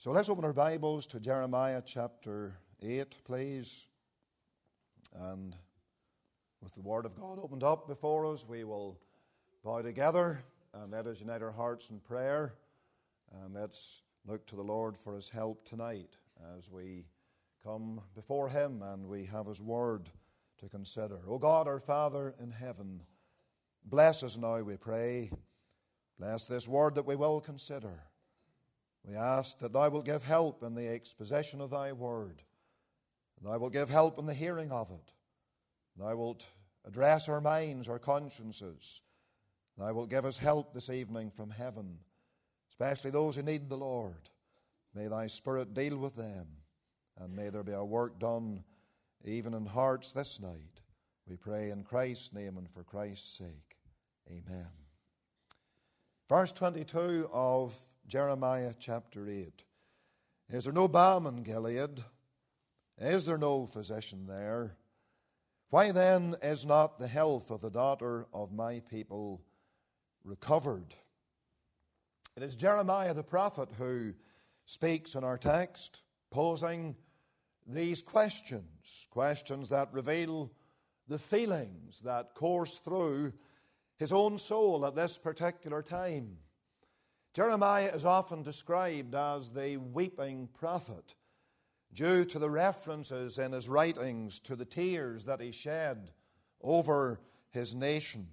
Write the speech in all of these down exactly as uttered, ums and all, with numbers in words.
So let's open our Bibles to Jeremiah chapter eight, please. And with the Word of God opened up before us, we will bow together and let us unite our hearts in prayer. And let's look to the Lord for His help tonight as we come before Him and we have His Word to consider. O God, our Father in heaven, bless us now, we pray. Bless this Word that we will consider. We ask that Thou wilt give help in the exposition of Thy Word. Thou wilt give help in the hearing of it. Thou wilt address our minds, our consciences. Thou wilt give us help this evening from heaven, especially those who need the Lord. May Thy Spirit deal with them, and may there be a work done even in hearts this night. We pray in Christ's name and for Christ's sake. Amen. Verse twenty-two of Jeremiah chapter eight. Is there no balm in Gilead? Is there no physician there? Why then is not the health of the daughter of my people recovered? It is Jeremiah the prophet who speaks in our text, posing these questions, questions that reveal the feelings that course through his own soul at this particular time. Jeremiah is often described as the weeping prophet due to the references in his writings to the tears that he shed over his nation.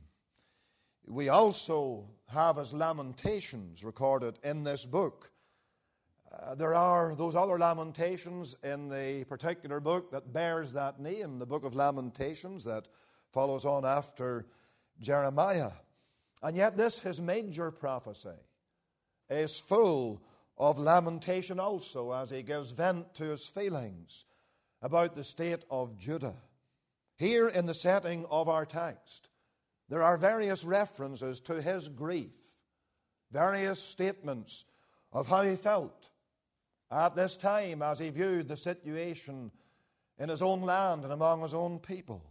We also have his lamentations recorded in this book. Uh, there are those other lamentations in the particular book that bears that name, the book of Lamentations that follows on after Jeremiah. And yet this, his major prophecy, is full of lamentation also as he gives vent to his feelings about the state of Judah. Here in the setting of our text, there are various references to his grief, various statements of how he felt at this time as he viewed the situation in his own land and among his own people.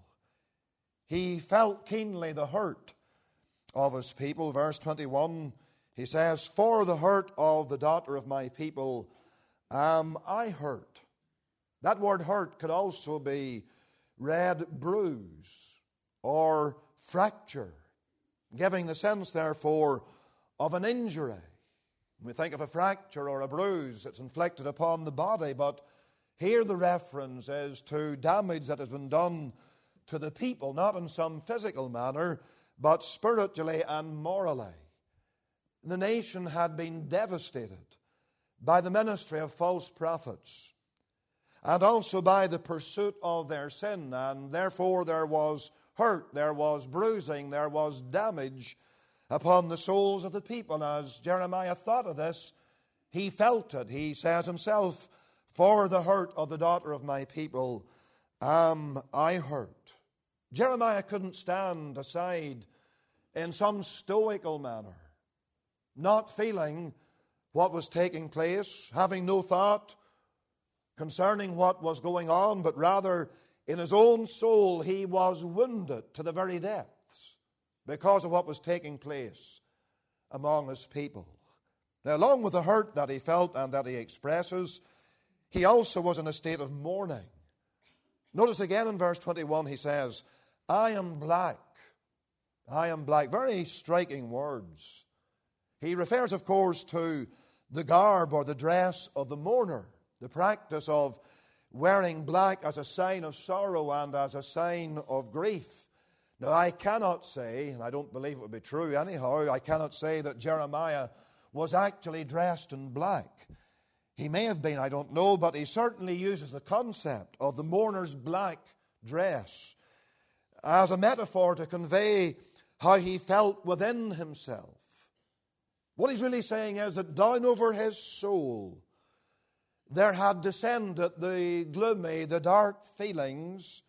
He felt keenly the hurt of his people. Verse twenty-one, he says, "For the hurt of the daughter of my people am I hurt." That word hurt could also be read bruise or fracture, giving the sense, therefore, of an injury. When we think of a fracture or a bruise, it's inflicted upon the body, but here the reference is to damage that has been done to the people, not in some physical manner, but spiritually and morally. The nation had been devastated by the ministry of false prophets and also by the pursuit of their sin, and therefore there was hurt, there was bruising, there was damage upon the souls of the people. As Jeremiah thought of this, he felt it. He says himself, "For the hurt of the daughter of my people am I hurt." Jeremiah couldn't stand aside in some stoical manner, not feeling what was taking place, having no thought concerning what was going on, but rather in his own soul he was wounded to the very depths because of what was taking place among his people. Now, along with the hurt that he felt and that he expresses, he also was in a state of mourning. Notice again in verse twenty-one he says, "I am black, I am black." Very striking words. He refers, of course, to the garb or the dress of the mourner, the practice of wearing black as a sign of sorrow and as a sign of grief. Now, I cannot say, and I don't believe it would be true anyhow, I cannot say that Jeremiah was actually dressed in black. He may have been, I don't know, but he certainly uses the concept of the mourner's black dress as a metaphor to convey how he felt within himself. What he's really saying is that down over his soul there had descended the gloomy, the dark feelings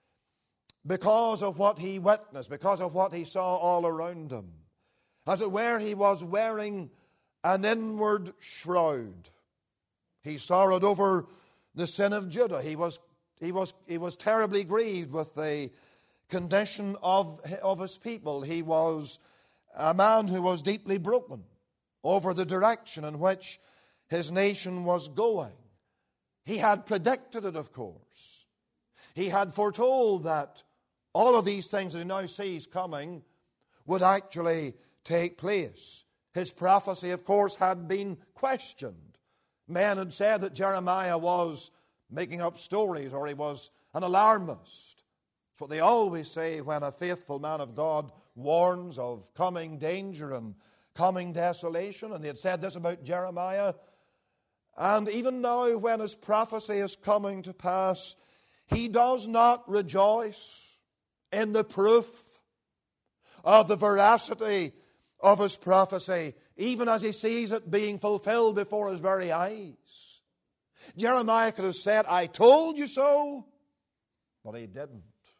because of what he witnessed, because of what he saw all around him. As it were, he was wearing an inward shroud. He sorrowed over the sin of Judah. He was, he was, he was terribly grieved with the condition of, of his people. He was a man who was deeply broken over the direction in which his nation was going. He had predicted it, of course. He had foretold that all of these things that he now sees coming would actually take place. His prophecy, of course, had been questioned. Men had said that Jeremiah was making up stories, or he was an alarmist. It's what they always say when a faithful man of God warns of coming danger and coming desolation. And they had said this about Jeremiah. And even now, when his prophecy is coming to pass, he does not rejoice in the proof of the veracity of his prophecy, even as he sees it being fulfilled before his very eyes. Jeremiah could have said, I told you so, but he didn't.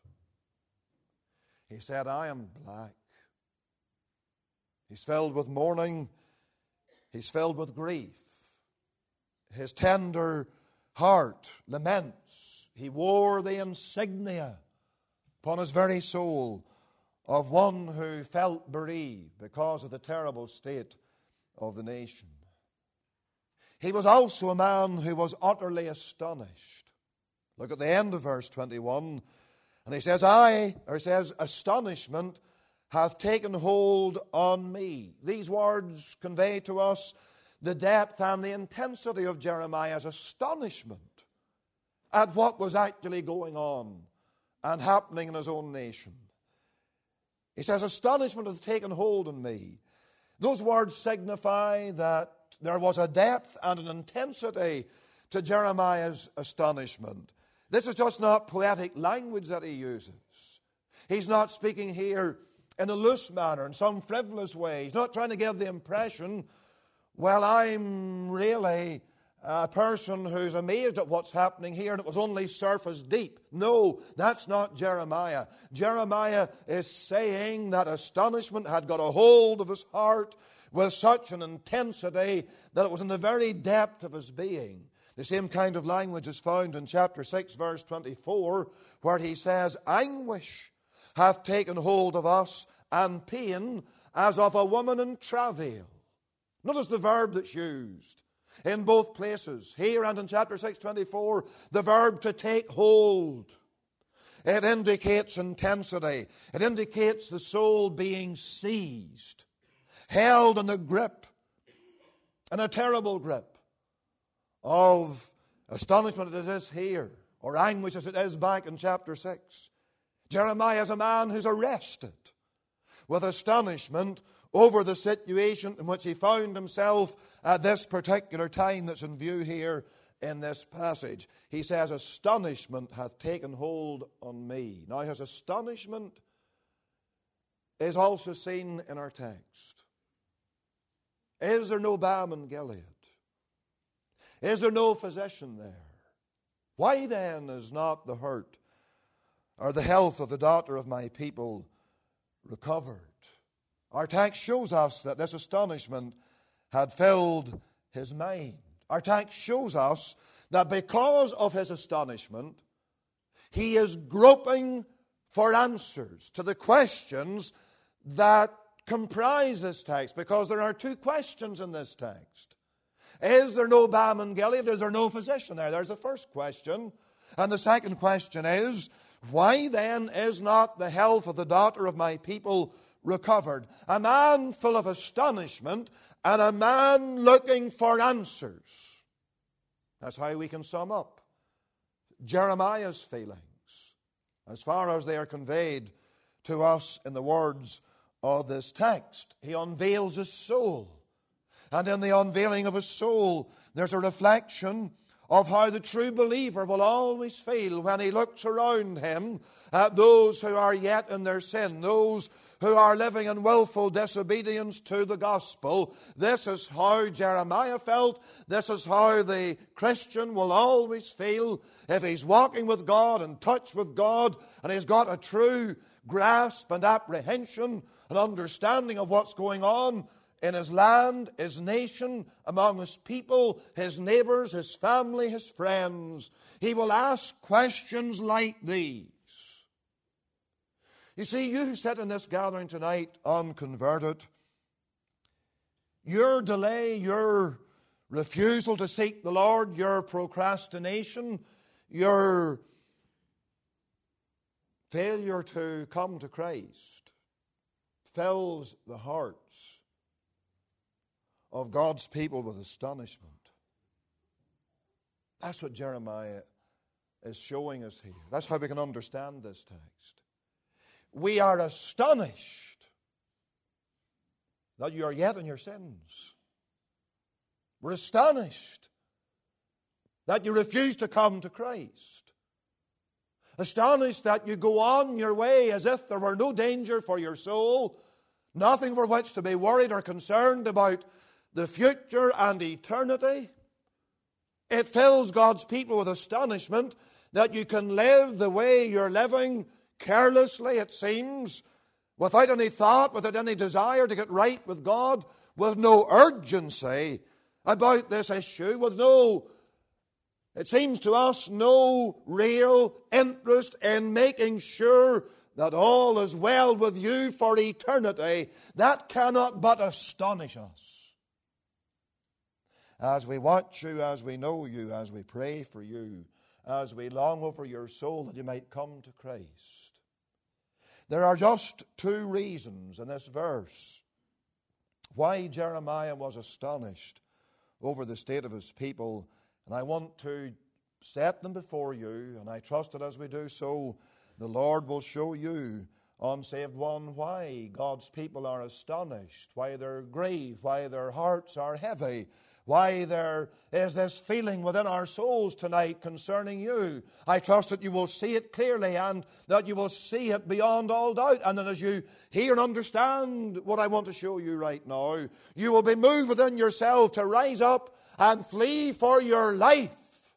He said, I am black. He's filled with mourning. He's filled with grief. His tender heart laments. He wore the insignia upon his very soul of one who felt bereaved because of the terrible state of the nation. He was also a man who was utterly astonished. Look at the end of verse twenty-one. And he says, I, or he says, astonishment hath taken hold on me. These words convey to us the depth and the intensity of Jeremiah's astonishment at what was actually going on and happening in his own nation. He says, astonishment hath taken hold on me. Those words signify that there was a depth and an intensity to Jeremiah's astonishment. This is just not poetic language that he uses. He's not speaking here in a loose manner, in some frivolous way. He's not trying to give the impression, well, I'm really a person who's amazed at what's happening here and it was only surface deep. No, that's not Jeremiah. Jeremiah is saying that astonishment had got a hold of his heart with such an intensity that it was in the very depth of his being. The same kind of language is found in chapter six, verse twenty-four, where he says, anguish hath taken hold of us, and pain as of a woman in travail. Notice the verb that's used in both places. Here and in chapter six, twenty-four, the verb to take hold. It indicates intensity. It indicates the soul being seized, held in the grip, in a terrible grip of astonishment as it is here, or anguish as it is back in chapter six. Jeremiah is a man who's arrested with astonishment over the situation in which he found himself at this particular time that's in view here in this passage. He says, astonishment hath taken hold on me. Now his astonishment is also seen in our text. Is there no balm in Gilead? Is there no physician there? Why then is not the hurt or the health of the daughter of my people recovered? Our text shows us that this astonishment had filled his mind. Our text shows us that because of his astonishment, he is groping for answers to the questions that comprise this text, because there are two questions in this text. Is there no balm in Gilead? Is there no physician there? There's the first question. And the second question is, why then is not the health of the daughter of my people recovered? A man full of astonishment and a man looking for answers. That's how we can sum up Jeremiah's feelings as far as they are conveyed to us in the words of this text. He unveils his soul. And in the unveiling of his soul, there's a reflection of how the true believer will always feel when he looks around him at those who are yet in their sin, those who are living in willful disobedience to the gospel. This is how Jeremiah felt. This is how the Christian will always feel if he's walking with God, in touch with God, and he's got a true grasp and apprehension and understanding of what's going on in his land, his nation, among his people, his neighbors, his family, his friends. He will ask questions like these. You see, you who sit in this gathering tonight unconverted, your delay, your refusal to seek the Lord, your procrastination, your failure to come to Christ fills the hearts of God's people with astonishment. That's what Jeremiah is showing us here. That's how we can understand this text. We are astonished that you are yet in your sins. We're astonished that you refuse to come to Christ. Astonished that you go on your way as if there were no danger for your soul, nothing for which to be worried or concerned about the future and eternity. It fills God's people with astonishment that you can live the way you're living, carelessly, it seems, without any thought, without any desire to get right with God, with no urgency about this issue, with no, it seems to us, no real interest in making sure that all is well with you for eternity. That cannot but astonish us. As we watch you, as we know you, as we pray for you, as we long over your soul that you might come to Christ. There are just two reasons in this verse why Jeremiah was astonished over the state of his people. And I want to set them before you, and I trust that as we do so, the Lord will show you, unsaved one, why God's people are astonished, why they're grieved, why their hearts are heavy, why there is this feeling within our souls tonight concerning you. I trust that you will see it clearly and that you will see it beyond all doubt. And that as you hear and understand what I want to show you right now, you will be moved within yourself to rise up and flee for your life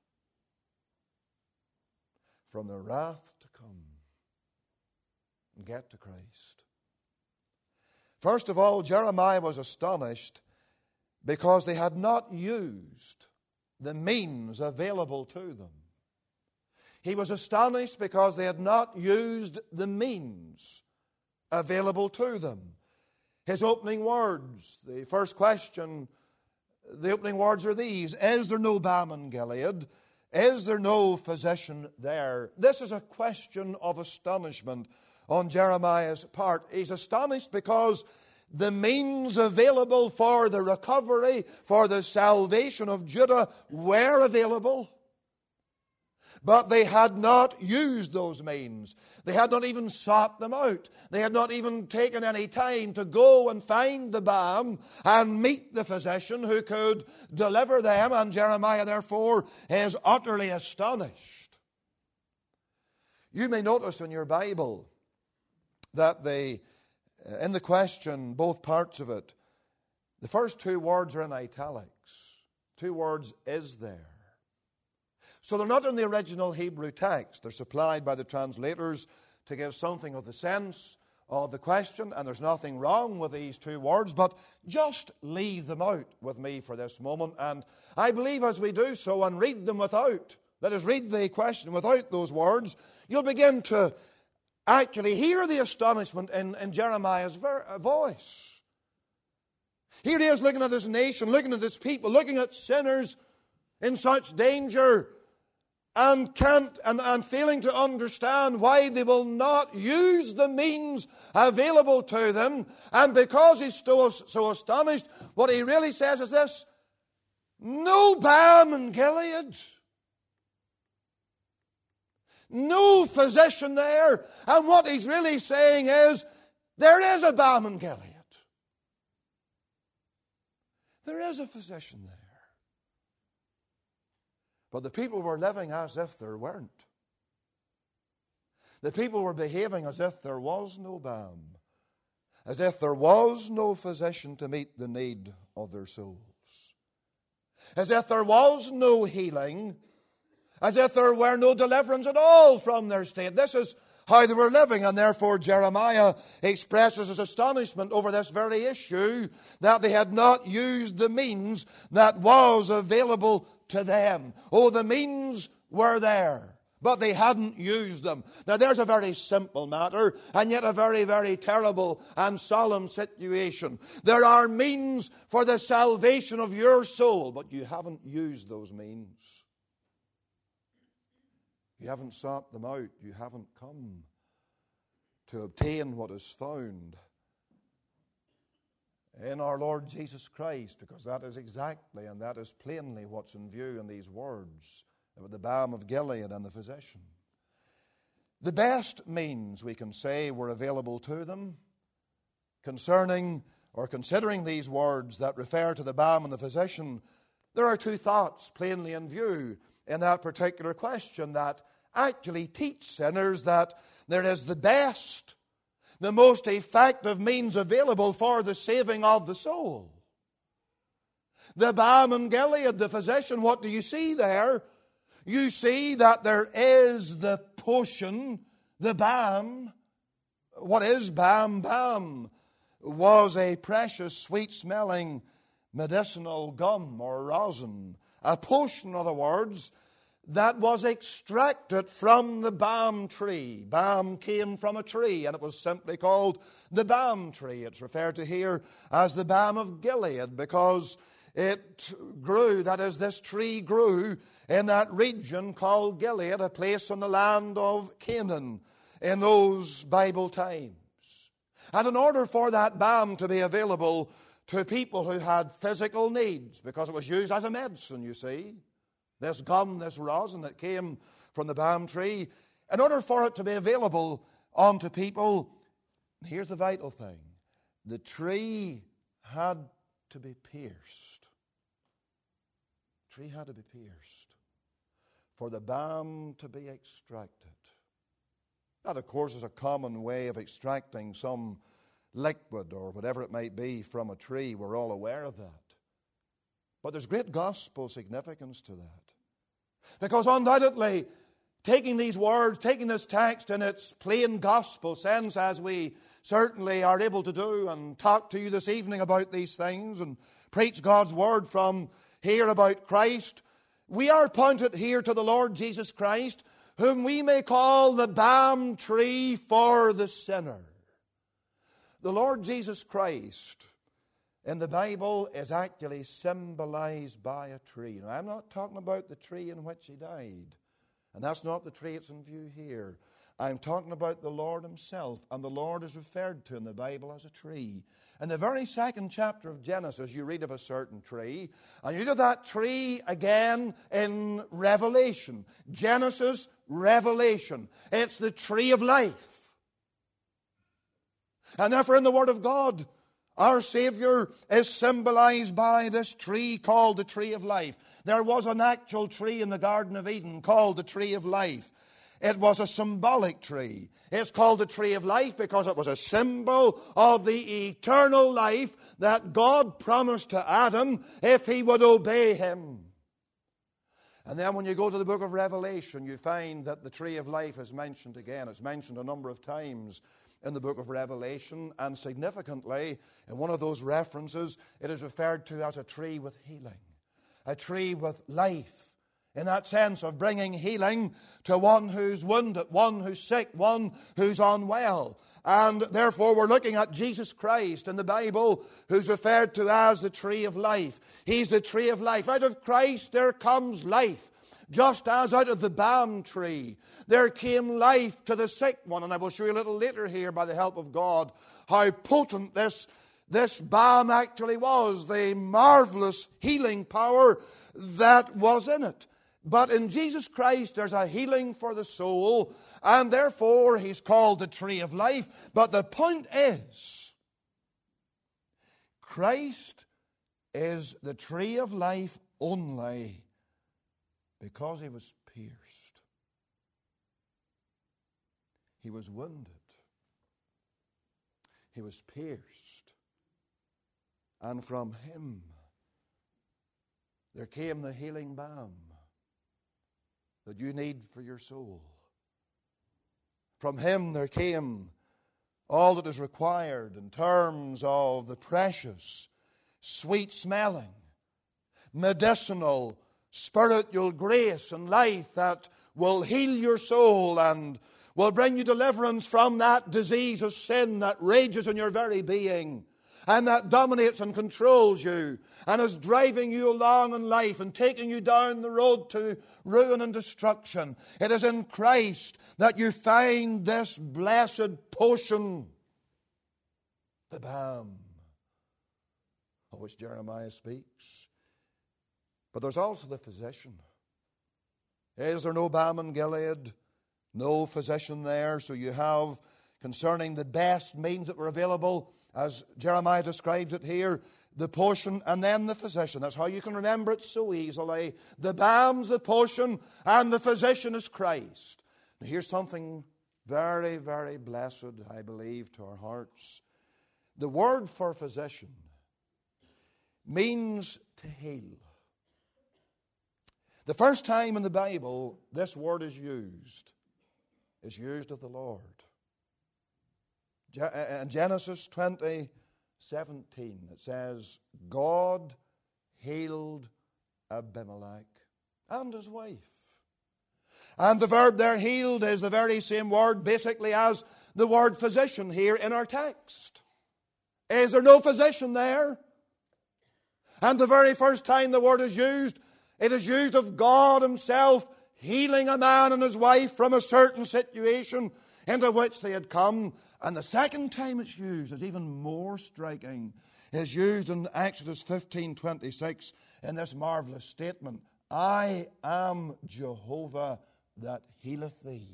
from the wrath to come and get to Christ. First of all, Jeremiah was astonished because they had not used the means available to them. He was astonished because they had not used the means available to them. His opening words, the first question, the opening words are these: is there no balm in Gilead? Is there no physician there? This is a question of astonishment on Jeremiah's part. He's astonished because the means available for the recovery, for the salvation of Judah were available. But they had not used those means. They had not even sought them out. They had not even taken any time to go and find the balm and meet the physician who could deliver them. And Jeremiah, therefore, is utterly astonished. You may notice in your Bible that the in the question, both parts of it, the first two words are in italics. Two words, is there. So they're not in the original Hebrew text. They're supplied by the translators to give something of the sense of the question, and there's nothing wrong with these two words, but just leave them out with me for this moment. And I believe as we do so and read them without, that is, read the question without those words, you'll begin to actually hear the astonishment in, in Jeremiah's ver- voice. Here he is looking at his nation, looking at his people, looking at sinners in such danger, and can't and, and failing to understand why they will not use the means available to them. And because he's so, so astonished, what he really says is this: no balm in Gilead. No physician there. And what he's really saying is, there is a balm in Gilead. There is a physician there. But the people were living as if there weren't. The people were behaving as if there was no balm, as if there was no physician to meet the need of their souls, as if there was no healing, as if there were no deliverance at all from their state. This is how they were living, and therefore Jeremiah expresses his astonishment over this very issue, that they had not used the means that was available to them. Oh, the means were there. but they hadn't used them. Now there's a very simple matter, and yet a very, very terrible and solemn situation. There are means for the salvation of your soul, but you haven't used those means. You haven't sought them out. You haven't come to obtain what is found in our Lord Jesus Christ, because that is exactly and that is plainly what's in view in these words about the balm of Gilead and the physician. The best means, we can say, were available to them concerning or considering these words that refer to the balm and the physician. There are two thoughts plainly in view in that particular question that actually teach sinners that there is the best, the most effective means available for the saving of the soul. The balm in Gilead, the physician, what do you see there? You see that there is the potion, the balm. What is balm? Balm was a precious, sweet-smelling medicinal gum or rosin. A potion, in other words, that was extracted from the balm tree. Balm came from a tree, and it was simply called the balm tree. It's referred to here as the balm of Gilead because it grew, that is, this tree grew in that region called Gilead, a place in the land of Canaan in those Bible times. And in order for that balm to be available to people who had physical needs, because it was used as a medicine, you see, this gum, this rosin that came from the balm tree, in order for it to be available unto people, here's the vital thing. The tree had to be pierced. The tree had to be pierced for the balm to be extracted. That, of course, is a common way of extracting some liquid or whatever it might be from a tree. We're all aware of that. But there's great gospel significance to that. Because undoubtedly, taking these words, taking this text in its plain gospel sense, as we certainly are able to do and talk to you this evening about these things and preach God's word from here about Christ, we are pointed here to the Lord Jesus Christ, whom we may call the balm tree for the sinner. The Lord Jesus Christ in the Bible is actually symbolized by a tree. Now, I'm not talking about the tree in which he died, and that's not the tree that's in view here. I'm talking about the Lord himself, and the Lord is referred to in the Bible as a tree. In the very second chapter of Genesis, you read of a certain tree, and you read of that tree again in Revelation. Genesis, Revelation. It's the tree of life. And therefore in the Word of God, our Savior is symbolized by this tree called the tree of life. There was an actual tree in the Garden of Eden called the tree of life. It was a symbolic tree. It's called the tree of life because it was a symbol of the eternal life that God promised to Adam if he would obey him. And then when you go to the book of Revelation, you find that the tree of life is mentioned again. It's mentioned a number of times in the book of Revelation, and significantly, in one of those references, it is referred to as a tree with healing, a tree with life, in that sense of bringing healing to one who's wounded, one who's sick, one who's unwell. And therefore we're looking at Jesus Christ in the Bible, who's referred to as the tree of life. He's the tree of life. Out of Christ there comes life. Just as out of the balm tree there came life to the sick one. And I will show you a little later here, by the help of God, how potent this, this balm actually was, the marvelous healing power that was in it. But in Jesus Christ there's a healing for the soul, and therefore he's called the tree of life. But the point is, Christ is the tree of life only because he was pierced. He was wounded. He was pierced. And from him there came the healing balm that you need for your soul. From him there came all that is required in terms of the precious, sweet-smelling, medicinal, spiritual grace and life that will heal your soul and will bring you deliverance from that disease of sin that rages in your very being and that dominates and controls you and is driving you along in life and taking you down the road to ruin and destruction. It is in Christ that you find this blessed potion, the balm of which Jeremiah speaks. But there's also the physician. Is there no balm in Gilead? No physician there. So you have, concerning the best means that were available, as Jeremiah describes it here, the potion and then the physician. That's how you can remember it so easily. The balm's the potion and the physician is Christ. Now here's something very, very blessed, I believe, to our hearts. The word for physician means to heal. The first time in the Bible this word is used is used of the Lord. In Genesis twenty seventeen, it says, God healed Abimelech and his wife. And the verb there, healed, is the very same word basically as the word physician here in our text. Is there no physician there? And the very first time the word is used, it is used of God Himself healing a man and his wife from a certain situation into which they had come. And the second time it's used is even more striking. It's used in Exodus fifteen twenty-six in this marvelous statement, I am Jehovah that healeth thee.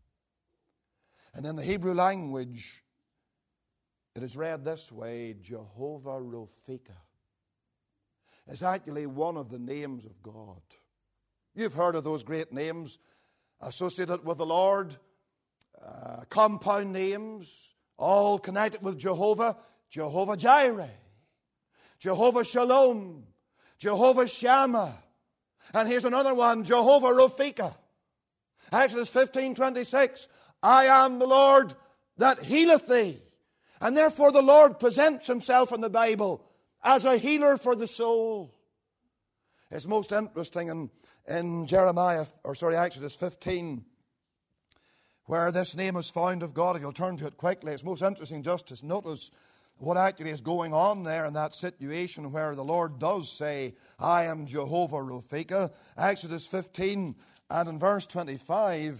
And in the Hebrew language, it is read this way, Jehovah Rophika. It's actually one of the names of God. You've heard of those great names associated with the Lord, uh, compound names, all connected with Jehovah. Jehovah Jireh, Jehovah Shalom, Jehovah Shammah. And here's another one, Jehovah Rophika. Exodus fifteen twenty-six, I am the Lord that healeth thee. And therefore the Lord presents Himself in the Bible as a healer for the soul. It's most interesting in, in Jeremiah, or sorry, Exodus fifteen, where this name is found of God. If you'll turn to it quickly, it's most interesting just to notice what actually is going on there in that situation where the Lord does say, I am Jehovah Rophika. Exodus fifteen and in verse twenty-five,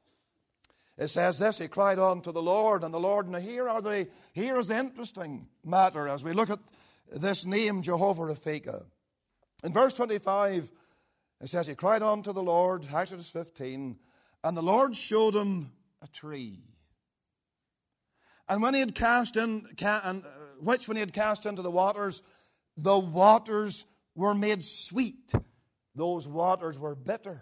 it says this, he cried unto the Lord, and the Lord, now here are the, here is the interesting matter as we look at this name Jehovah Rophika. In verse twenty-five, it says, he cried unto the Lord, Exodus fifteen, and the Lord showed him a tree. And when he had cast in, and which when he had cast into the waters, the waters were made sweet. Those waters were bitter.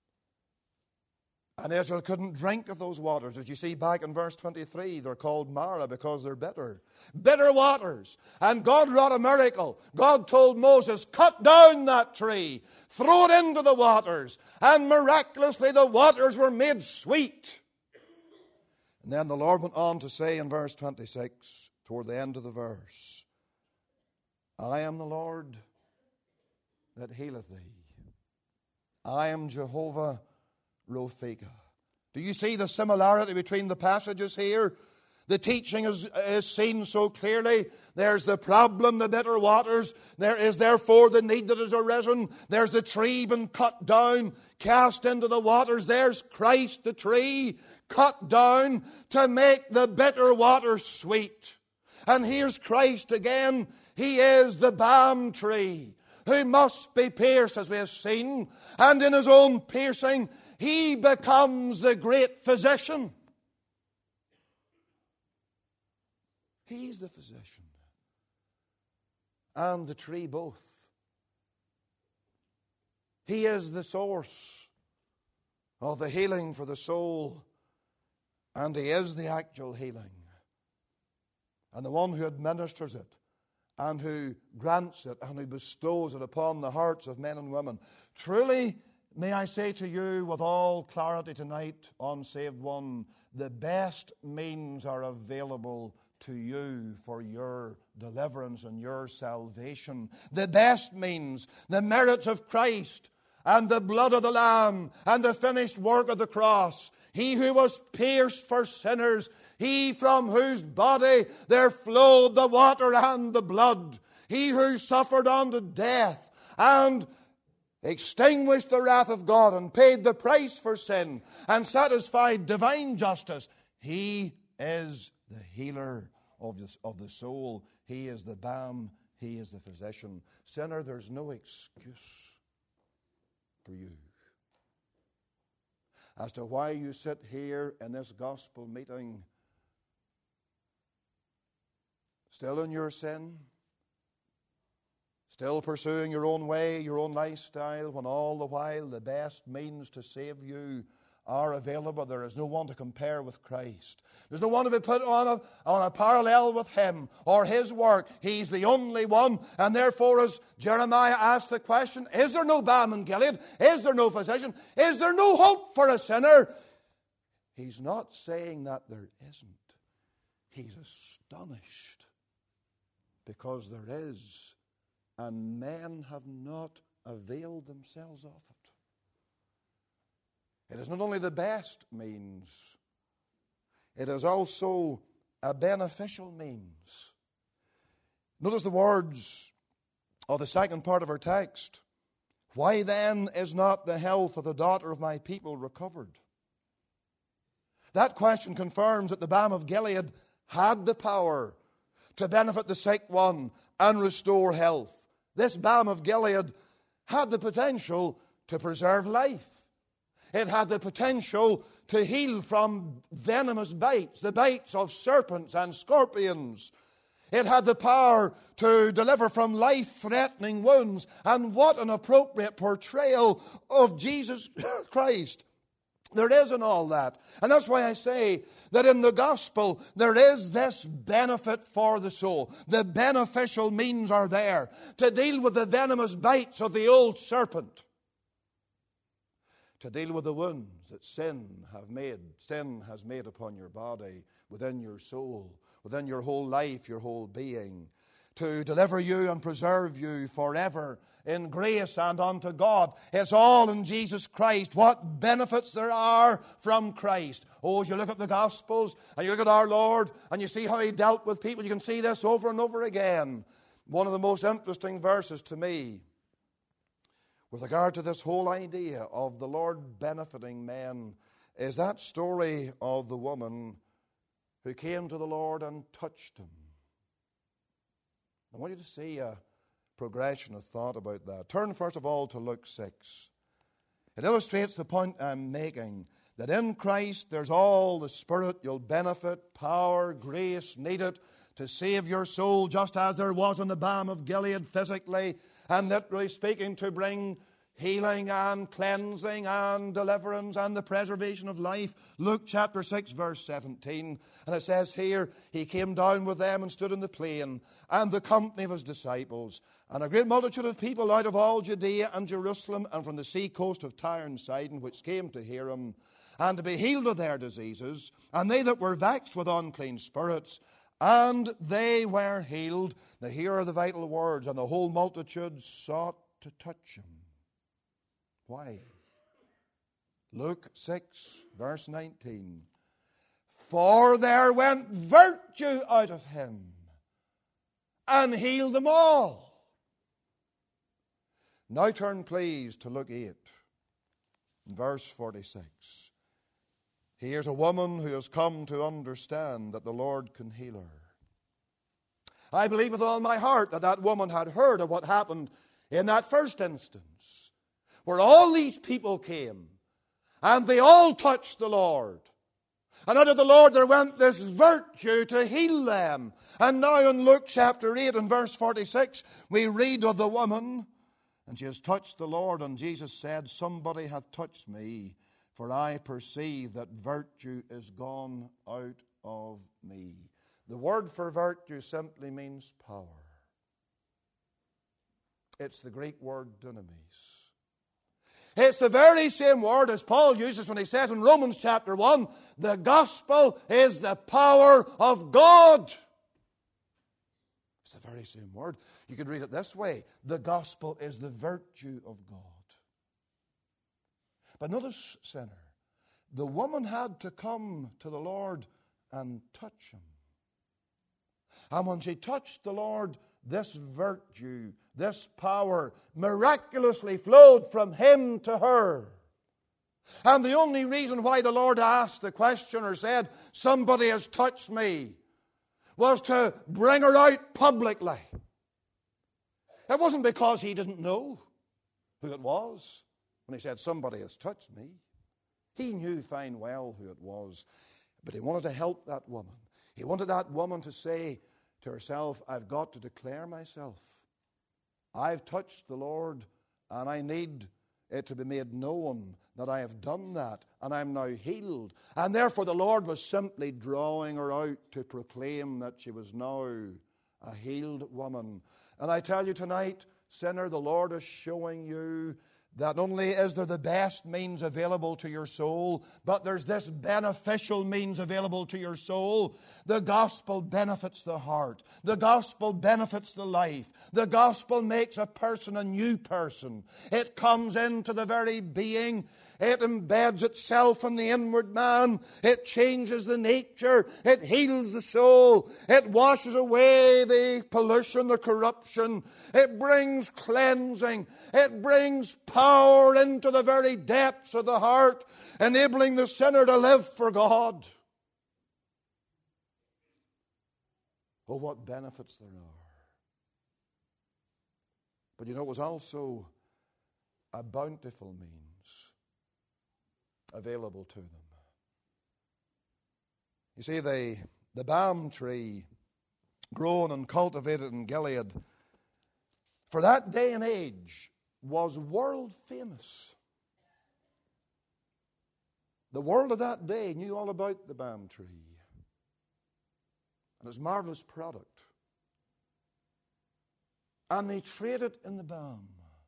And Israel couldn't drink of those waters. As you see back in verse twenty-three, they're called Marah because they're bitter. Bitter waters. And God wrought a miracle. God told Moses, cut down that tree, throw it into the waters. And miraculously the waters were made sweet. And then the Lord went on to say in verse twenty-six, toward the end of the verse, I am the Lord that healeth thee. I am Jehovah Rophika. Do you see the similarity between the passages here? The teaching is, is seen so clearly. There's the problem, the bitter waters. There is therefore the need that has arisen. There's the tree been cut down, cast into the waters. There's Christ, the tree, cut down to make the bitter water sweet. And here's Christ again. He is the balm tree who must be pierced, as we have seen. And in His own piercing, He becomes the great physician. He's the physician and the tree both. He is the source of the healing for the soul, and He is the actual healing. And the one who administers it and who grants it and who bestows it upon the hearts of men and women. Truly, may I say to you with all clarity tonight, unsaved one, the best means are available to you for your deliverance and your salvation. The best means, the merits of Christ and the blood of the Lamb and the finished work of the cross. He who was pierced for sinners, he from whose body there flowed the water and the blood. He who suffered unto death and extinguished the wrath of God and paid the price for sin and satisfied divine justice. He is the healer of the, of the soul. He is the balm. He is the physician. Sinner, there's no excuse for you as to why you sit here in this gospel meeting still in your sin, still pursuing your own way, your own lifestyle, when all the while the best means to save you are available. There is no one to compare with Christ. There's no one to be put on a, on a parallel with Him or His work. He's the only one. And therefore, as Jeremiah asked the question, is there no balm in Gilead? Is there no physician? Is there no hope for a sinner? He's not saying that there isn't. He's astonished because there is. And men have not availed themselves of it. It is not only the best means, it is also a beneficial means. Notice the words of the second part of our text. Why then is not the health of the daughter of my people recovered? That question confirms that the balm of Gilead had the power to benefit the sick one and restore health. This balm of Gilead had the potential to preserve life. It had the potential to heal from venomous bites, the bites of serpents and scorpions. It had the power to deliver from life-threatening wounds. And what an appropriate portrayal of Jesus Christ there is in all that. And that's why I say that in the gospel there is this benefit for the soul. The beneficial means are there to deal with the venomous bites of the old serpent, to deal with the wounds that sin have made, sin has made upon your body, within your soul, within your whole life, your whole being, to deliver you and preserve you forever in grace and unto God. It's all in Jesus Christ. What benefits there are from Christ. Oh, as you look at the Gospels and you look at our Lord and you see how He dealt with people, you can see this over and over again. One of the most interesting verses to me with regard to this whole idea of the Lord benefiting men is that story of the woman who came to the Lord and touched Him. I want you to see a progression of thought about that. Turn first of all to Luke six. It illustrates the point I'm making, that in Christ there's all the Spirit you'll benefit, power, grace needed to save your soul, just as there was in the balm of Gilead physically and literally speaking, to bring healing and cleansing and deliverance and the preservation of life. Luke chapter six verse seventeen, and it says here, He came down with them and stood in the plain, and the company of His disciples, and a great multitude of people out of all Judea and Jerusalem and from the sea coast of Tyre and Sidon, which came to hear Him, and to be healed of their diseases, and they that were vexed with unclean spirits, and they were healed. Now here are the vital words, and the whole multitude sought to touch Him. Why? Luke six, verse nineteen. For there went virtue out of Him, and healed them all. Now turn, please, to Luke eight, verse forty-six. Here's a woman who has come to understand that the Lord can heal her. I believe with all my heart that that woman had heard of what happened in that first instance, where all these people came, and they all touched the Lord. And out of the Lord there went this virtue to heal them. And now in Luke chapter eight and verse forty-six, we read of the woman, and she has touched the Lord, and Jesus said, Somebody hath touched me, for I perceive that virtue is gone out of me. The word for virtue simply means power. It's the Greek word dunamis. It's the very same word as Paul uses when he says in Romans chapter one, the gospel is the power of God. It's the very same word. You could read it this way, the gospel is the virtue of God. But notice, sinner, the woman had to come to the Lord and touch him. And when she touched the Lord, this virtue, this power, miraculously flowed from him to her. And the only reason why the Lord asked the question or said, somebody has touched me, was to bring her out publicly. It wasn't because he didn't know who it was when he said, somebody has touched me. He knew fine well who it was, but he wanted to help that woman. He wanted that woman to say to herself, I've got to declare myself. I've touched the Lord, and I need it to be made known that I have done that, and I'm now healed. And therefore the Lord was simply drawing her out to proclaim that she was now a healed woman. And I tell you tonight, sinner, the Lord is showing you that not only is there the best means available to your soul, but there's this beneficial means available to your soul. The gospel benefits the heart. The gospel benefits the life. The gospel makes a person a new person. It comes into the very being. It embeds itself in the inward man. It changes the nature. It heals the soul. It washes away the pollution, the corruption. It brings cleansing. It brings power into the very depths of the heart, enabling the sinner to live for God. Oh, what benefits there are. But you know, it was also a bountiful means available to them. You see, the, the balm tree grown and cultivated in Gilead for that day and age was world famous. The world of that day knew all about the balm tree and its marvelous product. And they traded in the balm.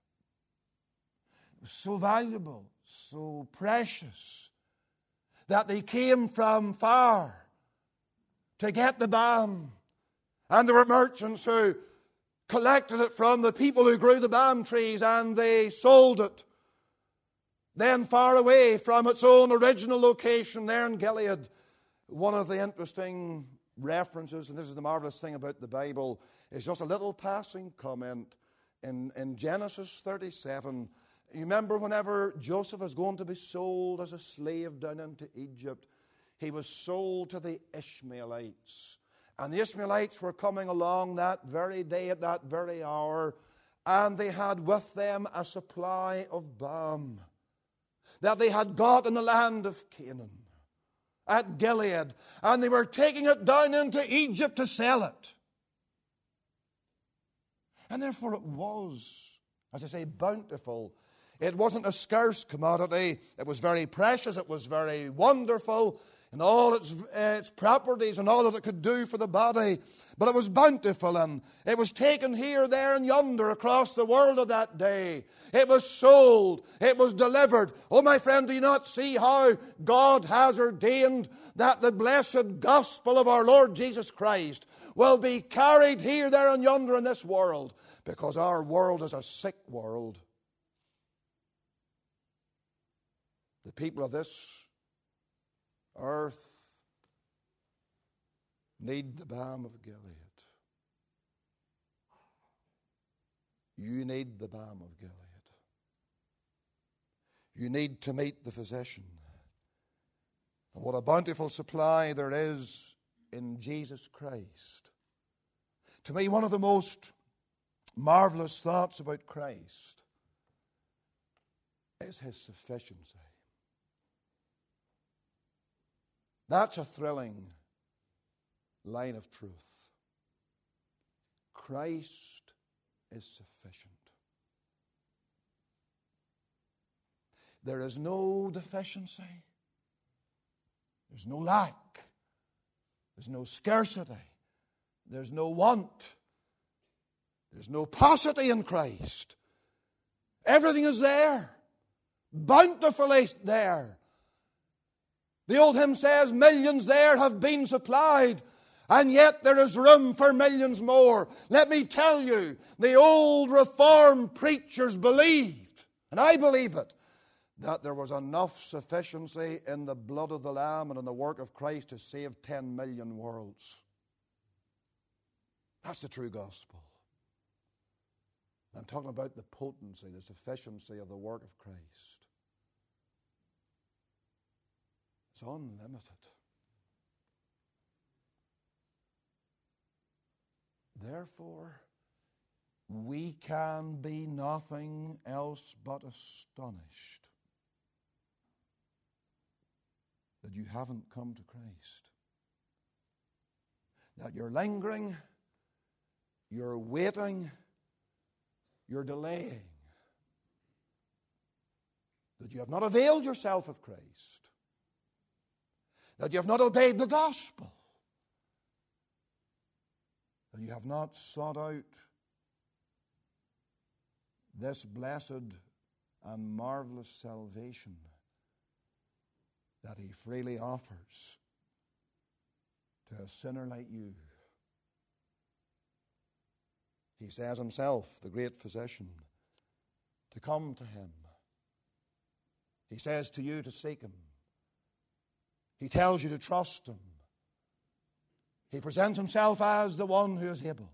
It was so valuable, so precious, that they came from far to get the balm. And there were merchants who collected it from the people who grew the balm trees, and they sold it then far away from its own original location there in Gilead. One of the interesting references, and this is the marvelous thing about the Bible, is just a little passing comment in, in Genesis thirty-seven. You remember whenever Joseph was going to be sold as a slave down into Egypt, he was sold to the Ishmaelites. And the Ishmaelites were coming along that very day at that very hour, and they had with them a supply of balm that they had got in the land of Canaan at Gilead, and they were taking it down into Egypt to sell it. And therefore it was, as I say, bountiful. It wasn't a scarce commodity. It was very precious. It was very wonderful in all its, uh, its properties and all that it could do for the body. But it was bountiful, and it was taken here, there, and yonder across the world of that day. It was sold. It was delivered. Oh, my friend, do you not see how God has ordained that the blessed gospel of our Lord Jesus Christ will be carried here, there, and yonder in this world? Because our world is a sick world. The people of this earth need the balm of Gilead. You need the balm of Gilead. You need to meet the physician. And what a bountiful supply there is in Jesus Christ. To me, one of the most marvelous thoughts about Christ is his sufficiency. That's a thrilling line of truth. Christ is sufficient. There is no deficiency. There's no lack. There's no scarcity. There's no want. There's no paucity in Christ. Everything is there. Bountifully there. The old hymn says, millions there have been supplied, and yet there is room for millions more. Let me tell you, the old Reformed preachers believed, and I believe it, that there was enough sufficiency in the blood of the Lamb and in the work of Christ to save ten million worlds. That's the true gospel. I'm talking about the potency, the sufficiency of the work of Christ. It's unlimited. Therefore, we can be nothing else but astonished that you haven't come to Christ. That you're lingering, you're waiting, you're delaying. That you have not availed yourself of Christ. That you have not obeyed the gospel. That you have not sought out this blessed and marvelous salvation that He freely offers to a sinner like you. He says Himself, the great physician, to come to Him. He says to you to seek Him. He tells you to trust Him. He presents Himself as the one who is able.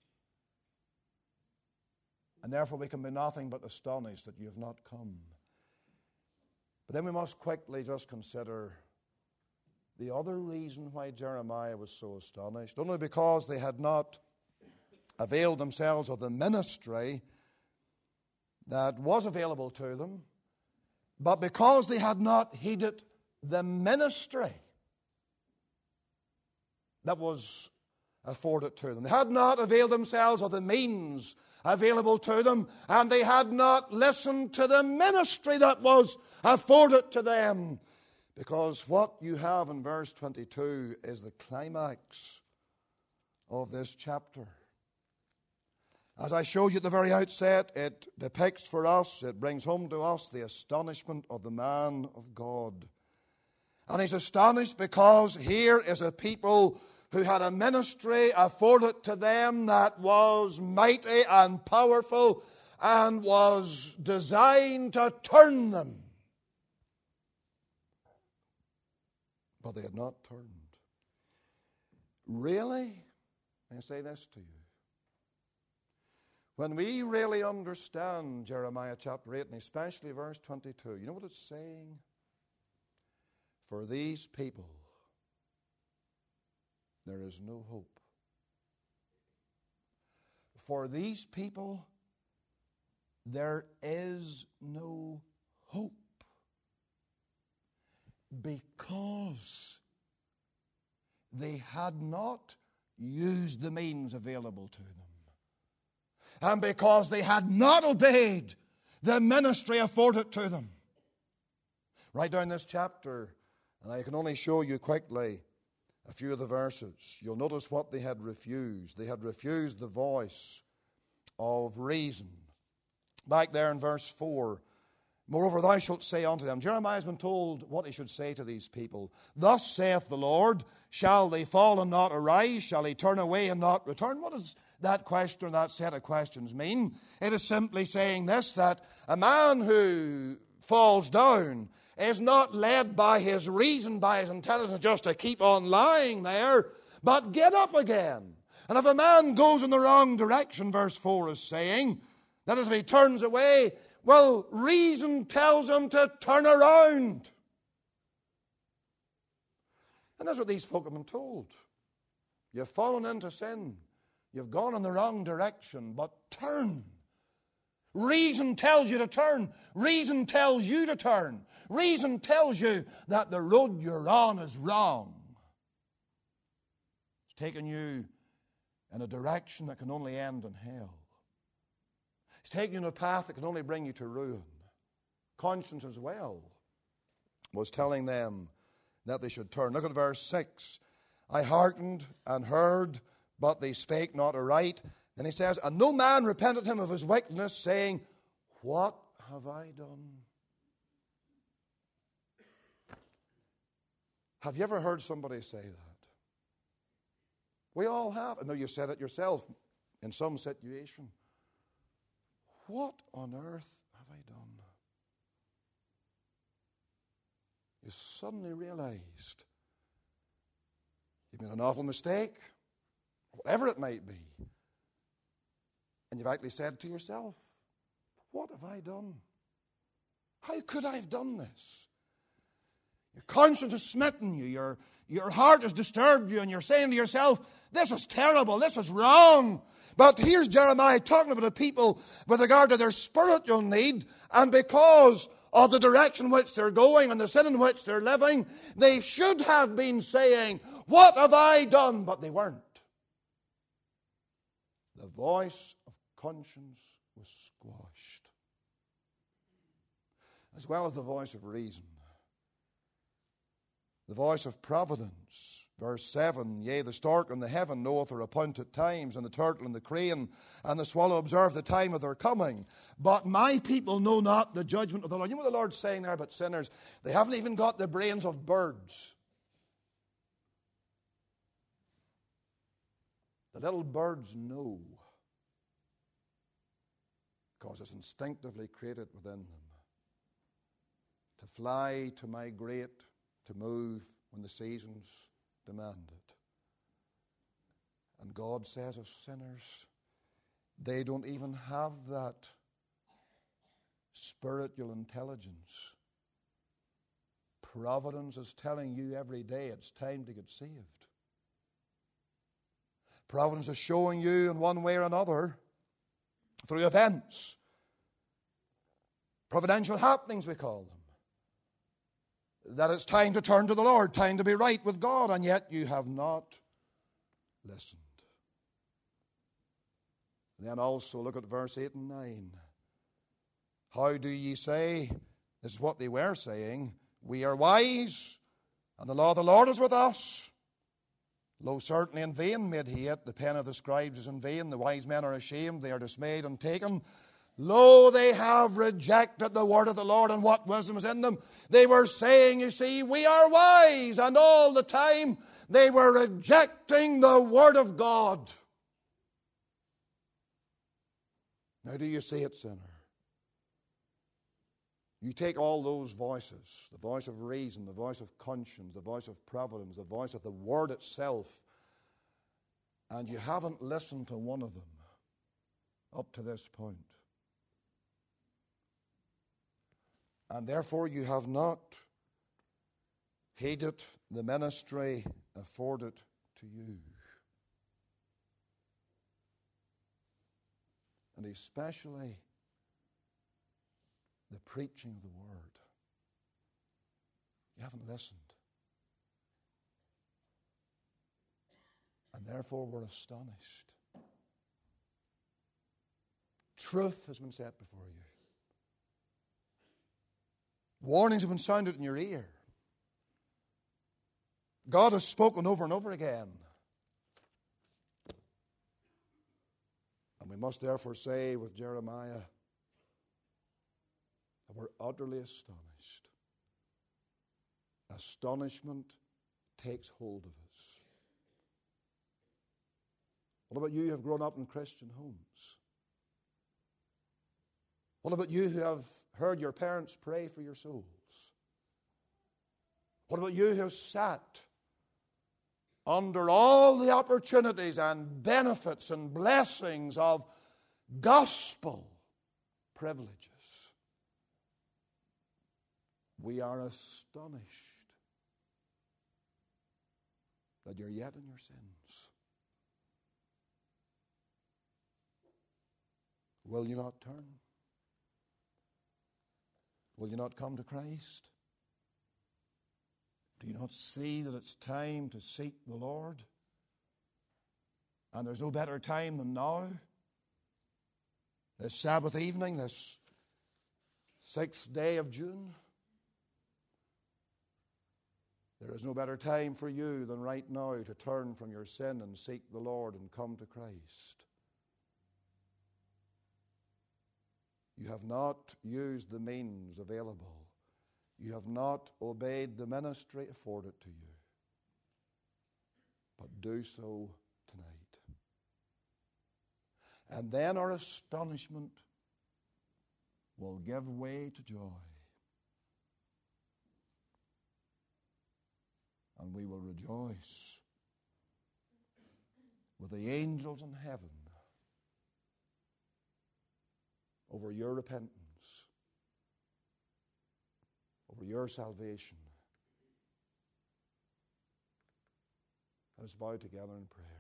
And therefore we can be nothing but astonished that you have not come. But then we must quickly just consider the other reason why Jeremiah was so astonished. Only because they had not availed themselves of the ministry that was available to them, but because they had not heeded the ministry that was afforded to them. They had not availed themselves of the means available to them, and they had not listened to the ministry that was afforded to them. Because what you have in verse twenty-two is the climax of this chapter. As I showed you at the very outset, it depicts for us, it brings home to us the astonishment of the man of God. And he's astonished because here is a people who had a ministry afforded to them that was mighty and powerful and was designed to turn them. But they had not turned. Really? I say this to you. When we really understand Jeremiah chapter eight, and especially verse twenty-two, you know what it's saying? For these people, there is no hope. For these people, there is no hope. Because they had not used the means available to them. And because they had not obeyed the ministry afforded to them. Right down this chapter, and I can only show you quickly a few of the verses. You'll notice what they had refused. They had refused the voice of reason. Back there in verse four, moreover, thou shalt say unto them. Jeremiah has been told what he should say to these people. Thus saith the Lord, shall they fall and not arise? Shall he turn away and not return? What does that question or that set of questions mean? It is simply saying this, that a man who falls down is not led by his reason, by his intelligence, just to keep on lying there, but get up again. And if a man goes in the wrong direction, verse four is saying, that is, if he turns away, well, reason tells him to turn around. And that's what these folk have been told. You've fallen into sin. You've gone in the wrong direction, but turn. Reason tells you to turn. Reason tells you to turn. Reason tells you that the road you're on is wrong. It's taken you in a direction that can only end in hell. It's taken you in a path that can only bring you to ruin. Conscience as well was telling them that they should turn. Look at verse six. I hearkened and heard, but they spake not aright. Then he says, and no man repented him of his wickedness, saying, what have I done? Have you ever heard somebody say that? We all have. I know you said it yourself in some situation. What on earth have I done? suddenly realized you've made an awful mistake, whatever it might be. And you've actually said to yourself, what have I done? How could I have done this? Your conscience has smitten you. Your, your heart has disturbed you. And you're saying to yourself, this is terrible. This is wrong. But here's Jeremiah talking about the people with regard to their spiritual need. And because of the direction in which they're going and the sin in which they're living, they should have been saying, what have I done? But they weren't. The voice of conscience was squashed, as well as the voice of reason. The voice of providence. Verse seven, yea, the stork in the heaven knoweth their appointed times, and the turtle and the crane and the swallow observe the time of their coming. But my people know not the judgment of the Lord. You know what the Lord's saying there about sinners? They haven't even got the brains of birds. The little birds know, because it's instinctively created within them to fly, to migrate, to move when the seasons demand it. And God says of sinners, they don't even have that spiritual intelligence. Providence is telling you every day it's time to get saved. Providence is showing you in one way or another, through events, providential happenings we call them, that it's time to turn to the Lord, time to be right with God, and yet you have not listened. And then also look at verse eight and nine. How do ye say, this is what they were saying, we are wise, and the law of the Lord is with us. Lo, certainly in vain made he it. The pen of the scribes is in vain. The wise men are ashamed. They are dismayed and taken. Lo, they have rejected the word of the Lord, and what wisdom is in them. They were saying, you see, we are wise. And all the time they were rejecting the word of God. Now do you see it, sinner? You take all those voices, the voice of reason, the voice of conscience, the voice of providence, the voice of the word itself, and you haven't listened to one of them up to this point. And therefore you have not heeded the ministry afforded to you. And especially the preaching of the word. You haven't listened. And therefore we're astonished. Truth has been set before you. Warnings have been sounded in your ear. God has spoken over and over again. And we must therefore say with Jeremiah, we're utterly astonished. Astonishment takes hold of us. What about you who have grown up in Christian homes? What about you who have heard your parents pray for your souls? What about you who have sat under all the opportunities and benefits and blessings of gospel privileges? We are astonished that you're yet in your sins. Will you not turn? Will you not come to Christ? Do you not see that it's time to seek the Lord? And there's no better time than now. This Sabbath evening, this sixth day of June. There is no better time for you than right now to turn from your sin and seek the Lord and come to Christ. You have not used the means available. You have not obeyed the ministry afforded to you. But do so tonight. And then our astonishment will give way to joy. and we will rejoice with the angels in heaven over your repentance, over your salvation. Let us bow together in prayer.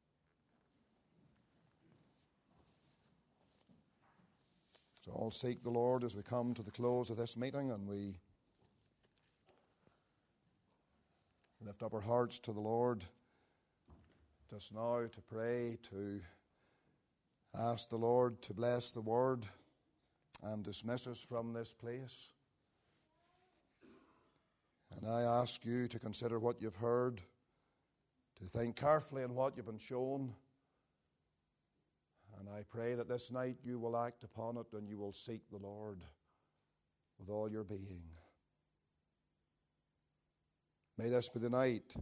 So all seek the Lord as we come to the close of this meeting, and we lift up our hearts to the Lord just now to pray, to ask the Lord to bless the word and dismiss us from this place. And I ask you to consider what you've heard, to think carefully on what you've been shown. And I pray that this night you will act upon it and you will seek the Lord with all your being. May this be the night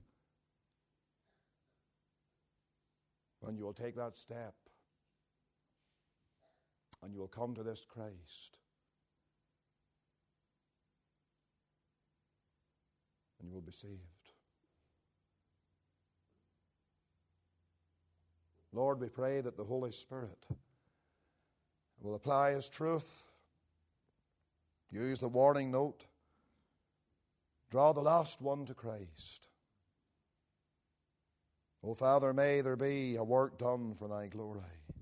when you will take that step and you will come to this Christ and you will be saved. Lord, we pray that the Holy Spirit will apply His truth, use the warning note, draw the lost one to Christ. O Father, may there be a work done for Thy glory.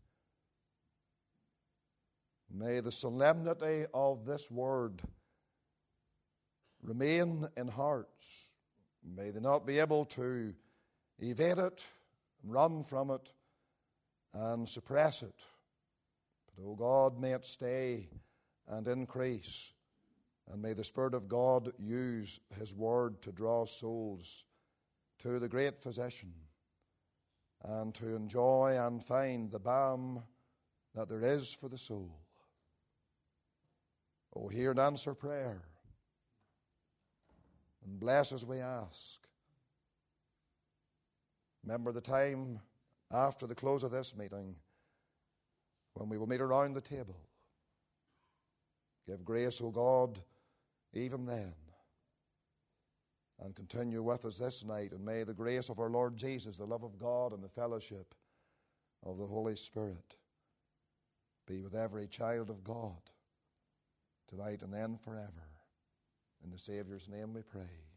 May the solemnity of this word remain in hearts. May they not be able to evade it, run from it, and suppress it. But, O God, may it stay and increase. And may the Spirit of God use His word to draw souls to the great Physician and to enjoy and find the balm that there is for the soul. O hear and answer prayer, and bless as we ask. Remember the time after the close of this meeting when we will meet around the table. Give grace, O God, even then, and continue with us this night. And may the grace of our Lord Jesus, the love of God, and the fellowship of the Holy Spirit be with every child of God tonight and then forever. In the Savior's name we pray.